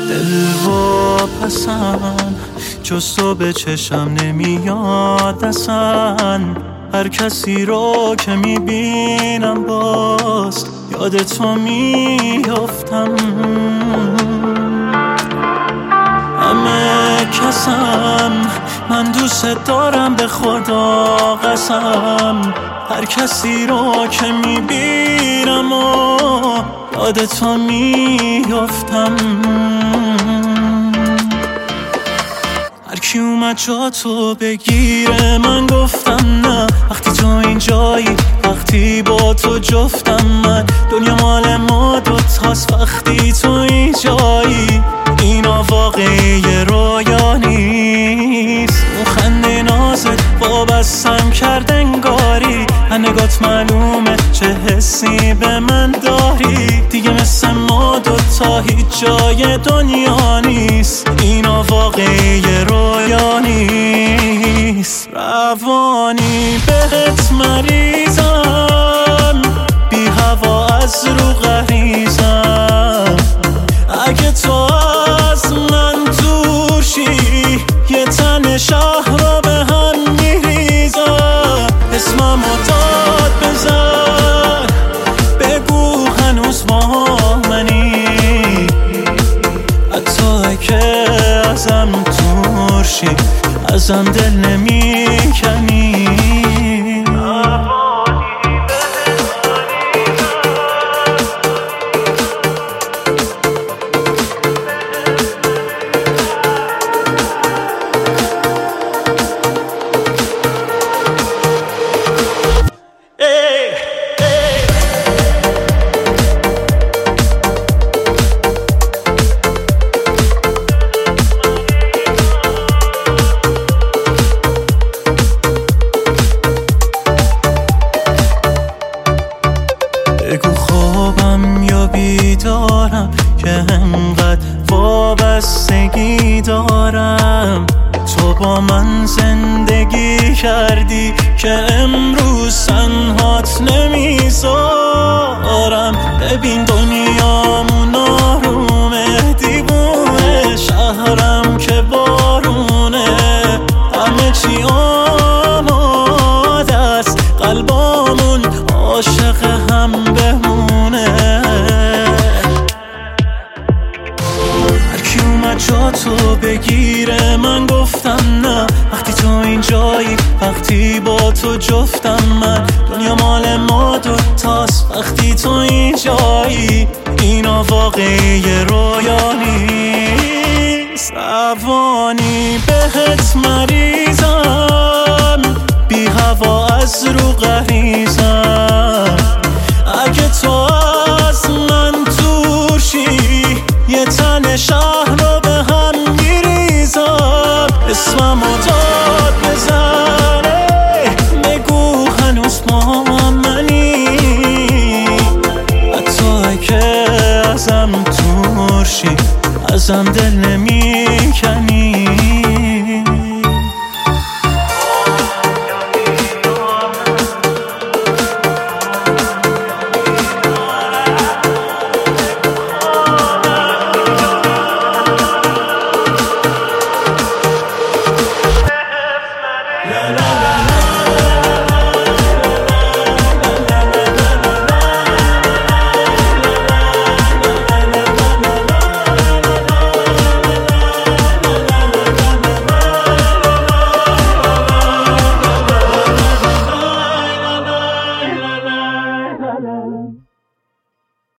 دل واپسم جز تو به چشم نمیاد اصلا. هر کسی رو که میبینم باز یاد تو میافتم. همه کسم من دوست دارم به خدا قسم. هر کسی رو که میبینم و یاد تو میافتم. هر کی اومد جا تو بگیره من گفتم نه. وقتی تو اینجایی وقتی با تو جفتم من. دنیا مال ما دوتاست وقتی تو اینجایی. اینا واقعی رویا نیست. اون خنده نازت وابستم کرد انگاری. نگات معلومه چه حسی به من داری. دیگه مثل ما دوتا هیچ جای دنیا نیست. اینا واقعی رویا نیست. روانی بهت مریضم بی هوا از رو غریزم. اگه تو از من دورشی یه تن شهر رو به هم میریزم. اسمم رو داد بزن بگو هنوز با منی. حتی که ازم دورشی ازم دل نمیکنی. بگو خوابم یا بیدارم که انقدر وابستگی دارم. تو با من زندگی کردی که امروز تنهات نمیذارم. ببین دنیامون آرومه دیوونه. شهرم که بارونه همه چی آماده است. قلبامون عاشق هم بمونه. هر کی اومد جا تو بگیره من گفتم نه. وقتی تو اینجایی وقتی با تو جفتم من. دنیا مال ما دوتاست وقتی تو اینجایی. اینا واقعی رویا نیست. روانی بهت مریضم بی هوا از رو غریزم. اگه تو از من دورشی یه تن شهر رو به هم میریزم. اسمم رو داد بزنه بگو هنوز با منی. حتی که ازم دورشی ازم دل نمیکنی.